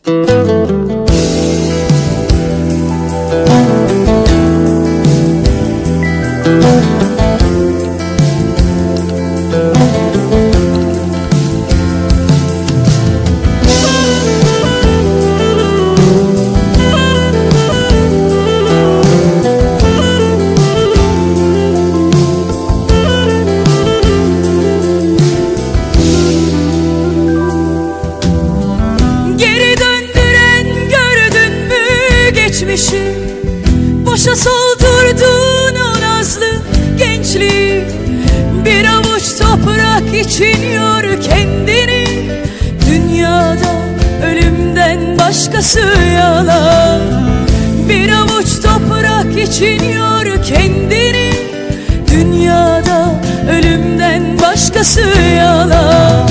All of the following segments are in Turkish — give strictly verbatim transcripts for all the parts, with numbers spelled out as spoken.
Boşa soldurdun o nazlı gençliği. Bir avuç toprak için yor kendini. Dünyada ölümden başkası yalan. Bir avuç toprak için yor kendini. Dünyada ölümden başkası yalan.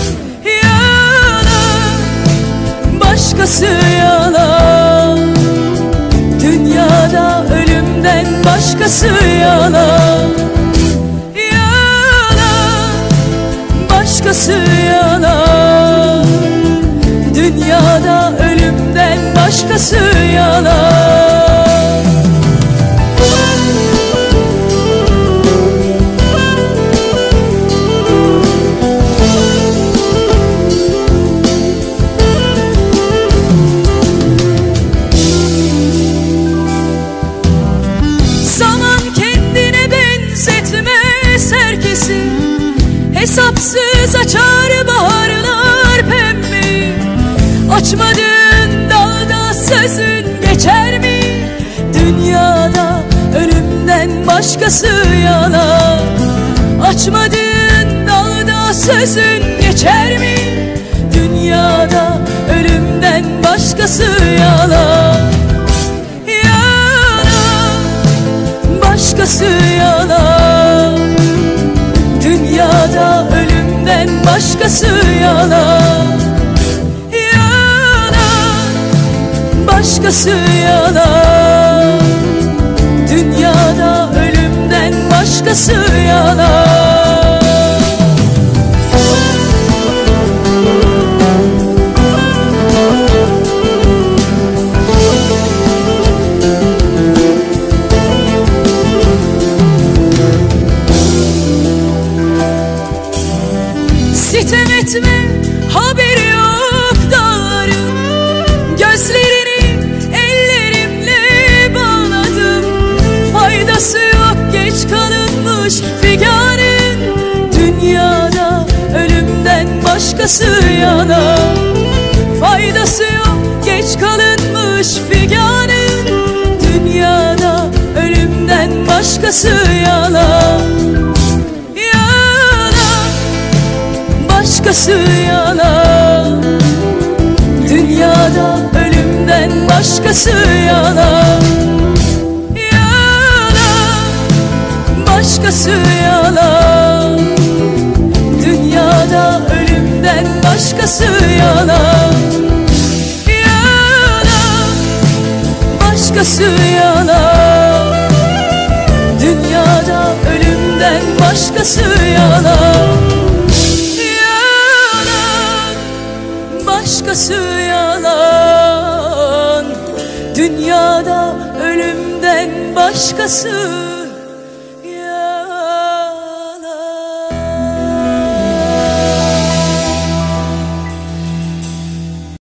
Yalan, başkası yalan. Dünyada ölümden başkası yalan. Yalan, başkası yalan. Dünyada ölümden başkası yalan. Hesapsız açar baharlar pembe. Açmadığın dalda sözün geçer mi? Dünyada ölümden başkası yalan. Açmadığın dalda sözün geçer mi? Dünyada ölümden başkası yalan. Yalan, başkası yalan. Dünyada ölümden başkası yalan. Yalan, başkası yalan. Dünyada ölümden başkası yalan. Sitem etme, haberi yok dağların. Gözlerini ellerimle bağladım. Faydası yok geç kalınmış figanın. Dünyada ölümden başkası yalan. Faydası yok geç kalınmış figanın. Dünyada ölümden başkası yalan. Başkası yalan. Dünyada ölümden başkası yalan. Yalan, başkası yalan. Dünyada ölümden başkası yalan. Yalan, başkası yalan. Dünyada ölümden başkası yalan. Başkası yalan. Dünyada ölümden başkası